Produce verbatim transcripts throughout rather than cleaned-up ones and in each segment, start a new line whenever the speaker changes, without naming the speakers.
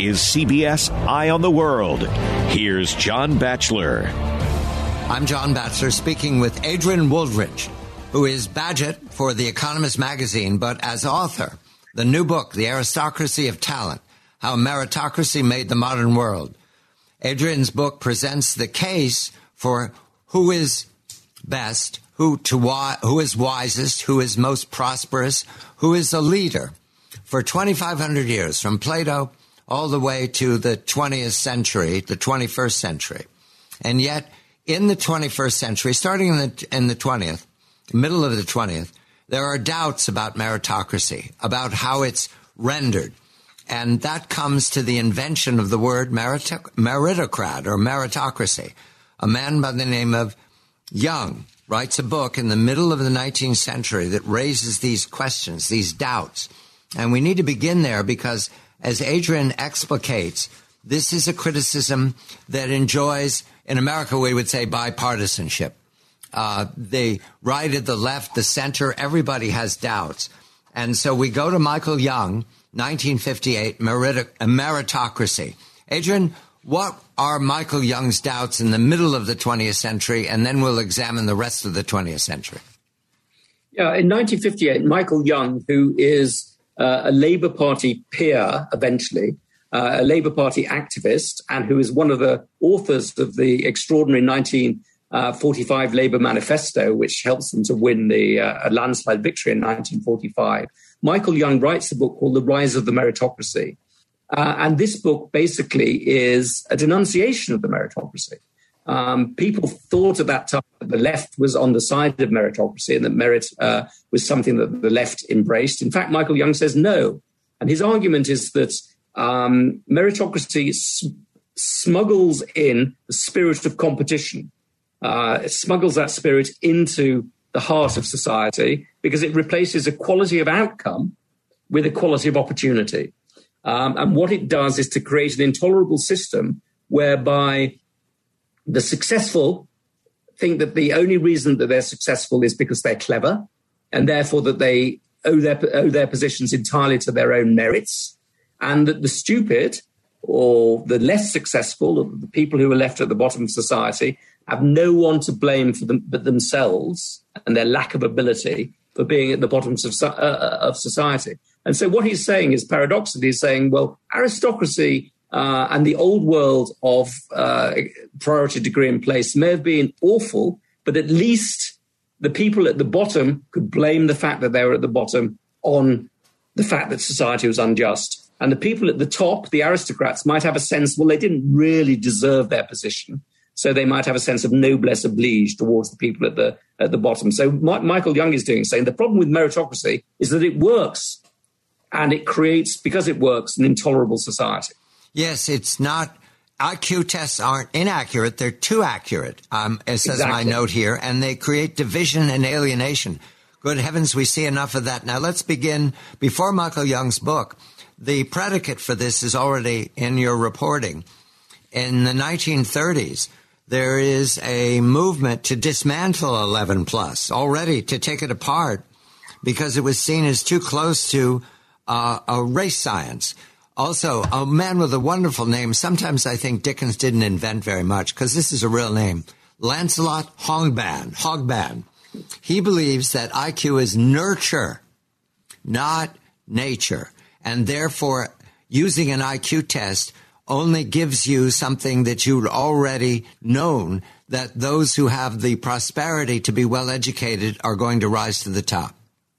is C B S Eye on the World. Here's John Batchelor.
I'm John Batchelor speaking with Adrian Wooldridge, who is Badgett for The Economist magazine, but as author, the new book, The Aristocracy of Talent, How Meritocracy Made the Modern World. Adrian's book presents the case for who is best, who to wi- who is wisest, who is most prosperous, who is a leader. For twenty-five hundred years, from Plato all the way to the twentieth century, the twenty-first century. And yet, in the twenty-first century, starting in the, in the twentieth, middle of the twentieth, there are doubts about meritocracy, about how it's rendered. And that comes to the invention of the word merit- meritocrat or meritocracy. A man by the name of Young writes a book in the middle of the nineteenth century that raises these questions, these doubts. And we need to begin there because, as Adrian explicates, this is a criticism that enjoys, in America we would say, bipartisanship. Uh, the right and the left, the center, everybody has doubts. And so we go to Michael Young, nineteen fifty-eight, merit- meritocracy. Adrian, what are Michael Young's doubts in the middle of the twentieth century? And then we'll examine the rest of the twentieth century.
Yeah, in nineteen fifty-eight, Michael Young, who is uh, a Labour Party peer eventually, uh, a Labour Party activist, and who is one of the authors of the extraordinary nineteen forty-five Labour Manifesto, which helps them to win the uh, landslide victory in nineteen forty-five. Michael Young writes a book called The Rise of the Meritocracy. Uh, and this book basically is a denunciation of the meritocracy. Um, people thought at that time that the left was on the side of meritocracy and that merit uh, was something that the left embraced. In fact, Michael Young says no. And his argument is that um, meritocracy s- smuggles in the spirit of competition. Uh, it smuggles that spirit into the heart of society because it replaces equality of outcome with equality of opportunity. Um, and what it does is to create an intolerable system whereby the successful think that the only reason that they're successful is because they're clever, and therefore that they owe their, owe their positions entirely to their own merits, and that the stupid or the less successful, or the people who are left at the bottom of society, have no one to blame for them but themselves and their lack of ability for being at the bottoms of, uh, of society. And so what he's saying is, paradoxically, he's saying, well, aristocracy uh, and the old world of uh, priority degree in place may have been awful, but at least the people at the bottom could blame the fact that they were at the bottom on the fact that society was unjust. And the people at the top, the aristocrats, might have a sense, well, they didn't really deserve their position. So they might have a sense of noblesse oblige towards the people at the at the bottom. So Ma- Michael Young is doing saying the problem with meritocracy is that it works, and it creates, because it works, an intolerable society.
Yes, it's not. I Q tests aren't inaccurate; they're too accurate, um, as says
Exactly.
my note here, and they create division and alienation. Good heavens, we see enough of that. Now let's begin. Before Michael Young's book, the predicate for this is already in your reporting. In the nineteen thirties. There is a movement to dismantle eleven plus, already to take it apart because it was seen as too close to uh, a race science. Also, a man with a wonderful name. Sometimes I think Dickens didn't invent very much because this is a real name. Lancelot Hogban. Hogban. He believes that I Q is nurture, not nature. And therefore, using an I Q test only gives you something that you'd already known, that those who have the prosperity to be well educated are going to rise to the top.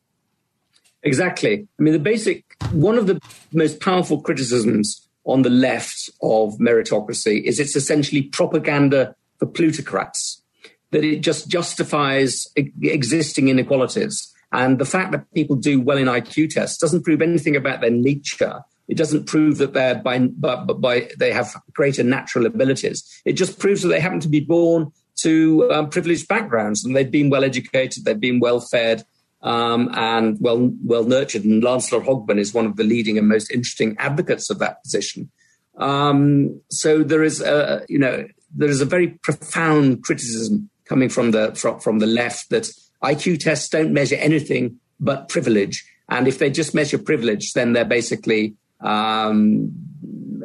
Exactly. I mean, the basic, one of the most powerful criticisms on the left of meritocracy is it's essentially propaganda for plutocrats, that it just justifies existing inequalities. And the fact that people do well in I Q tests doesn't prove anything about their nature. It doesn't prove that they're by, by, by they have greater natural abilities. It just proves that they happen to be born to um, privileged backgrounds, and they've been well educated, they've been well fed, um, and well well nurtured. And Lancelot Hogban is one of the leading and most interesting advocates of that position. Um, so there is a you know there is a very profound criticism coming from the from, from the left that I Q tests don't measure anything but privilege, and if they just measure privilege, then they're basically Um,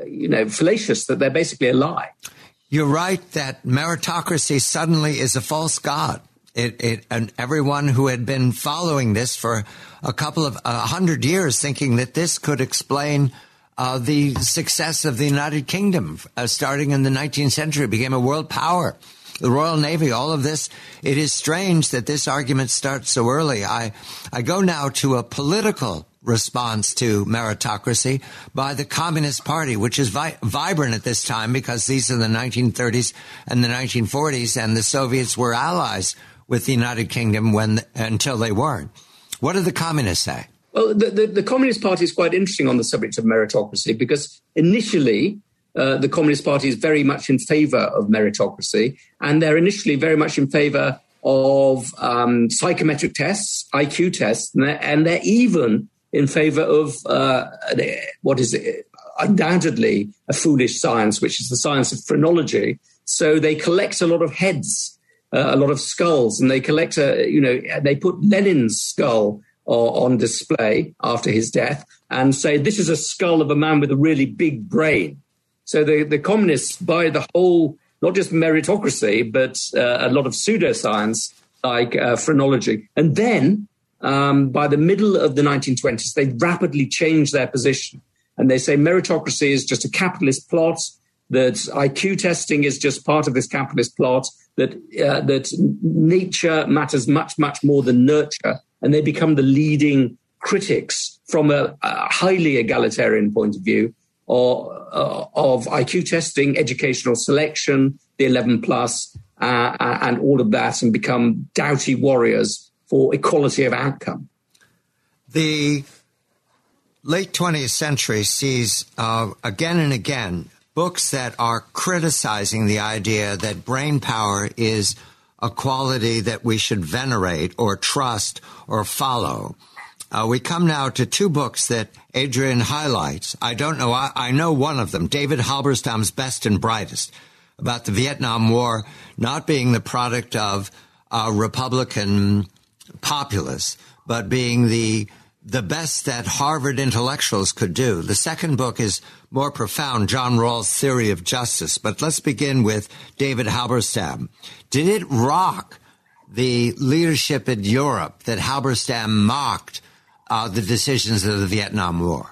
you know, fallacious, that they're basically a lie.
You're right that meritocracy suddenly is a false god. It, it, and everyone who had been following this for a couple of a uh, hundred years, thinking that this could explain uh, the success of the United Kingdom, uh, starting in the nineteenth century, became a world power. The Royal Navy, all of this. It is strange that this argument starts so early. I, I go now to a political response to meritocracy by the Communist Party, which is vi- vibrant at this time because these are the nineteen thirties and the nineteen forties, and the Soviets were allies with the United Kingdom when until they weren't. What do the communists say?
Well, the, the, the Communist Party is quite interesting on the subject of meritocracy because initially uh, the Communist Party is very much in favor of meritocracy, and they're initially very much in favor of um, psychometric tests, I Q tests, and they're, and they're even in favor of uh, what is it, undoubtedly a foolish science, which is the science of phrenology. So they collect a lot of heads, Uh, a lot of skulls, and they collect a, you know, they put Lenin's skull uh, on display after his death and say, this is a skull of a man with a really big brain. So the, the communists buy the whole, not just meritocracy, but uh, a lot of pseudoscience like uh, phrenology. And then um, by the middle of the nineteen twenties, they rapidly change their position. And they say meritocracy is just a capitalist plot, that I Q testing is just part of this capitalist plot, that uh, that nature matters much, much more than nurture. And they become the leading critics from a, a highly egalitarian point of view or, uh, of I Q testing, educational selection, the eleven plus, uh, and all of that, and become doughty warriors for equality of outcome.
The late twentieth century sees uh, again and again books that are criticizing the idea that brain power is a quality that we should venerate or trust or follow. Uh, we come now to two books that Adrian highlights. I don't know, I, I know one of them, David Halberstam's Best and Brightest, about the Vietnam War not being the product of a Republican populace, but being the the best that Harvard intellectuals could do. The second book is more profound, John Rawls' Theory of Justice. But let's begin with David Halberstam. Did it rock the leadership in Europe that Halberstam mocked uh, the decisions of the Vietnam War?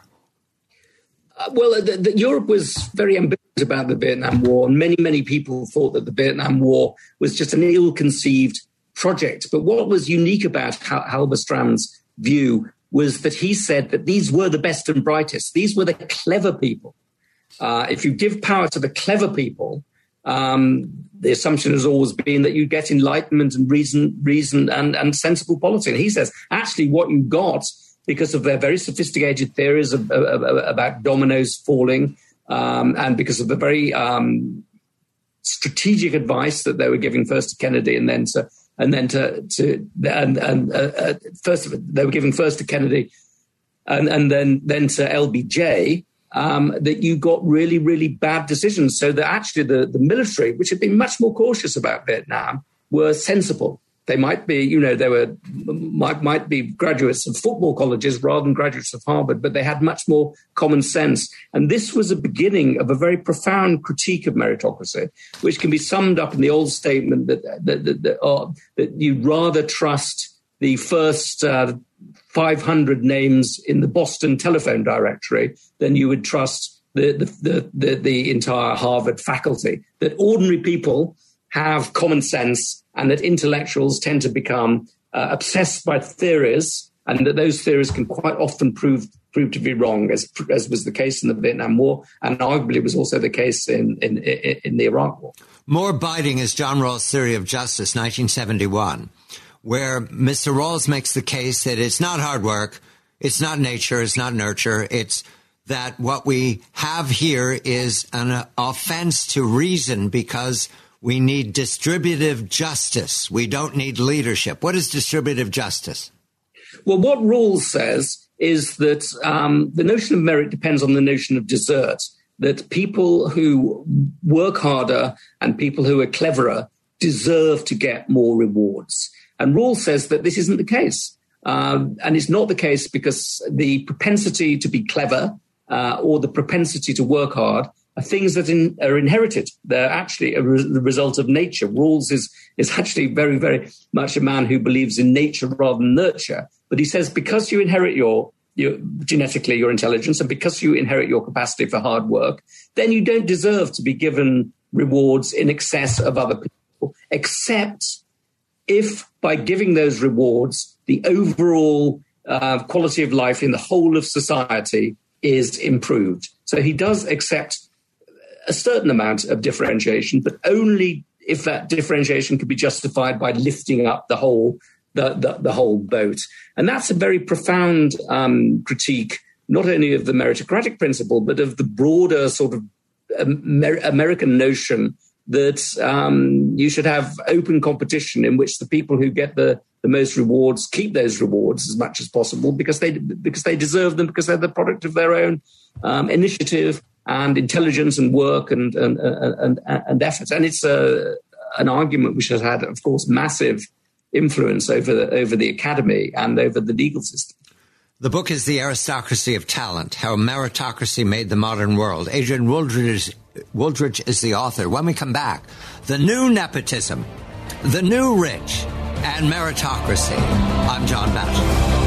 Uh, well, the, the, Europe was very ambivalent about the Vietnam War, and many, many people thought that the Vietnam War was just an ill-conceived project. But what was unique about Halberstam's view was that he said that these were the best and brightest. These were the clever people. Uh, if you give power to the clever people, um, the assumption has always been that you get enlightenment and reason, reason and, and sensible policy. And he says, actually, what you got, because of their very sophisticated theories of, of, of, about dominoes falling, um, and because of the very um, strategic advice that they were giving first to Kennedy and then to And then to to and and uh, uh, first they were giving first to Kennedy, and and then then to L B J. Um, that you got really really bad decisions. So that actually the the military, which had been much more cautious about Vietnam, were sensible. They might be, you know, they were might might be graduates of football colleges rather than graduates of Harvard, but they had much more common sense. And this was a beginning of a very profound critique of meritocracy, which can be summed up in the old statement that that that, that, uh, that you'd rather trust the first uh, five hundred names in the Boston telephone directory than you would trust the the the, the, the entire Harvard faculty. That ordinary people have common sense, and that intellectuals tend to become uh, obsessed by theories, and that those theories can quite often prove prove to be wrong, as as was the case in the Vietnam War, and arguably was also the case in in, in the Iraq War.
More biting is John Rawls' Theory of Justice, nineteen seventy-one, where Mister Rawls makes the case that it's not hard work, it's not nature, it's not nurture, it's that what we have here is an offense to reason because we need distributive justice. We don't need leadership. What is distributive justice?
Well, what Rawls says is that um, the notion of merit depends on the notion of desert, that people who work harder and people who are cleverer deserve to get more rewards. And Rawls says that this isn't the case. Um, and it's not the case because the propensity to be clever uh, or the propensity to work hard are things that in, are inherited. They're actually a re- the result of nature. Rawls is, is actually very, very much a man who believes in nature rather than nurture. But he says because you inherit your, your genetically your intelligence and because you inherit your capacity for hard work, then you don't deserve to be given rewards in excess of other people, except if by giving those rewards, the overall uh, quality of life in the whole of society is improved. So he does accept a certain amount of differentiation, but only if that differentiation could be justified by lifting up the whole the, the, the whole boat. And that's a very profound um, critique, not only of the meritocratic principle, but of the broader sort of Amer- American notion that um, you should have open competition in which the people who get the, the most rewards keep those rewards as much as possible because they because they deserve them, because they're the product of their own um, initiative and intelligence and work and and and, and, and effort. And it's a, an argument which has had, of course, massive influence over the, over the academy and over the legal system.
The book is The Aristocracy of Talent, How Meritocracy Made the Modern World. Adrian Wooldridge, Wooldridge is the author. When we come back, the new nepotism, the new rich, and meritocracy. I'm John Batchelor.